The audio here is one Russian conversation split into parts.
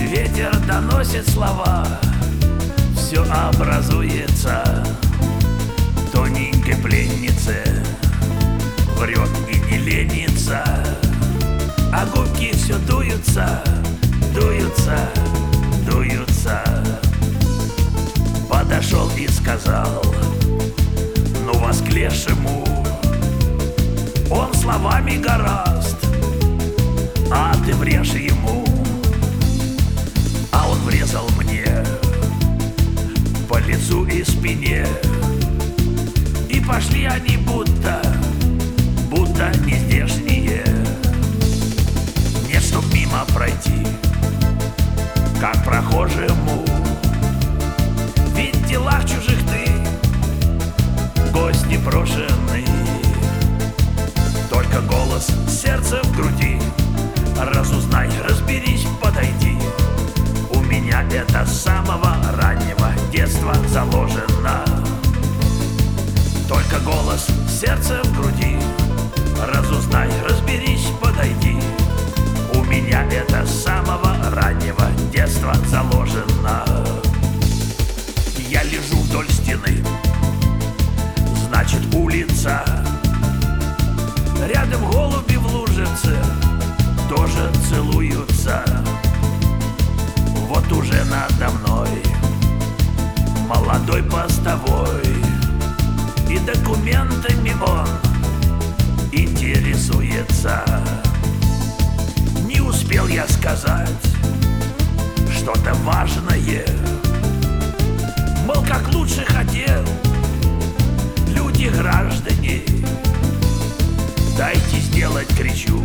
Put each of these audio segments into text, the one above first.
Ветер доносит слова, все образуется. Тоненькой пленнице врет и не ленится, а губки все дуются, дуются, дуются. Подошел и сказал, ну вас к лешему, он словами гораст, а ты врежь ему. А он врезал мне по лицу и спине, и пошли они будто не здешние. Нет, чтоб мимо пройти, как прохожему, ведь в делах чужих ты гость непрошенный. Только голос сердца в груди, разузнай, разберись, подойди. У меня это с самого раннего детства заложено. Только голос сердца в груди, разузнай, разберись, подойди. У меня это с самого раннего детства заложено. Я лежу вдоль стены, значит улица. Рядом голуби в лужице тоже целуются. Вот уже надо мной молодой постовой, и документами он интересуется. Не успел я сказать что-то важное, мол, как лучше хотел, люди, граждане, дайте сделать, кричу,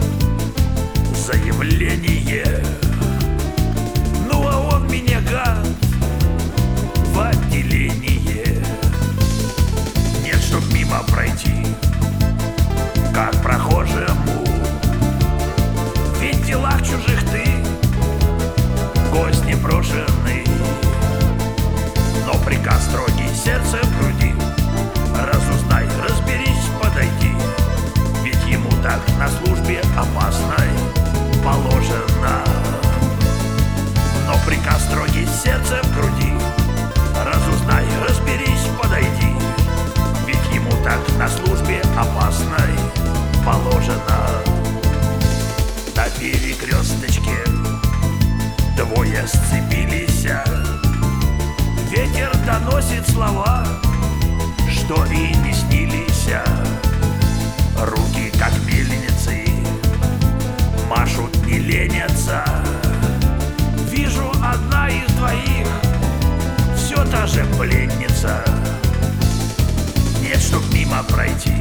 заявление. Ну а он меня, гад, в отделение. Нет, чтоб мимо пройти, как прохожему, ведь в делах чужих ты гость непрошенный. Но приказ строгий, сердце в груди, разузнай, разберись, подойди, ведь ему так на службе опасной положено. Но приказ строгий, сердце в груди, разузнай, разберись, подойди, ведь ему так на службе опасной положено. На перекресточке двое сцепились, ветер доносит слова, что и не снились. Руки, как мельницы, машут, не ленятся. Вижу, одна из двоих все та же пленница. Нет, чтоб мимо пройти,